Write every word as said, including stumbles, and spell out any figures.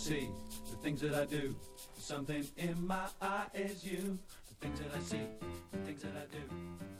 see, the things that I do. Something in my eye is you. The things that I see, the things that I do.